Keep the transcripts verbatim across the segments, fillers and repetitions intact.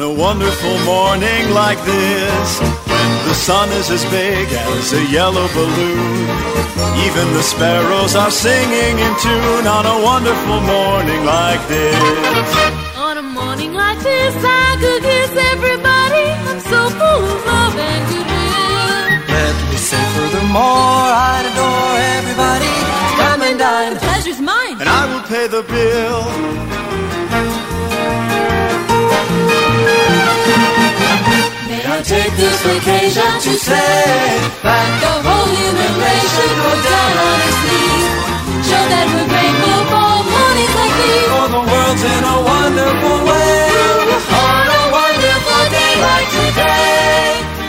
a wonderful morning like this, when the sun is as big as a yellow balloon, even the sparrows are singing in tune on a wonderful morning like this. On a morning like this, I could kiss everybody. I'm so full of love and goodwill. Let me say furthermore, I'd adore everybody. Come and dine. The pleasure's mine, and I will pay the bill. May I take this occasion to say that the whole human race should go down on its knees, show that we're grateful for mornings like these, for the world's in a wonderful way, on a wonderful day like today.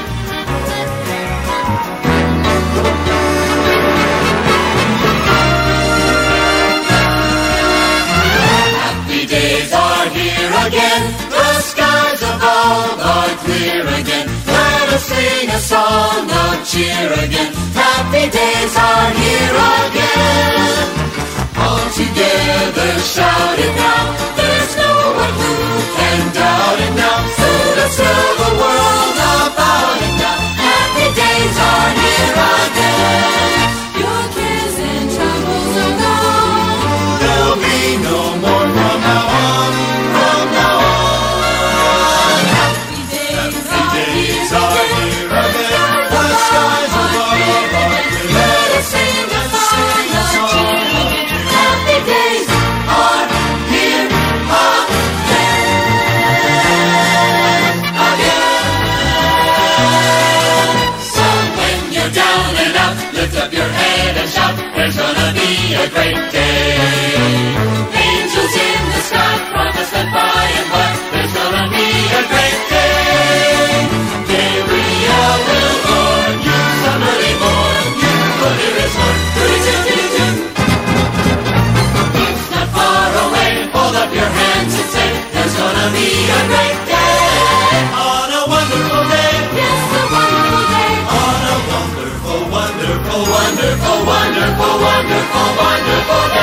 Happy days are here again, the skies above are clear again. Let us sing a song of cheer again. Happy days are here again. All together shout it now. There's no one who can doubt it now. So let's tell the world about it now. Happy days are here again. Your cares and troubles are gone. There'll be no more from now on. From now on. Happy days Days are are here here again. again. The skies above are clear. Let us sing a song of cheer again. Happy days are here again. Again. So when you're down and out, lift up your head and shout. There's gonna be a great day. Angels in the sky promise that by and by there's gonna be a great day. Gabriel will warn you, somebody born. You will hear his horn. Tooty-toot-toot-toot. It's not far away. Hold up your hands and say, there's gonna be a great day. On a wonderful day. Yes, a wonderful day. On a wonderful, wonderful, Wonderful, wonderful, wonderful, wonderful day.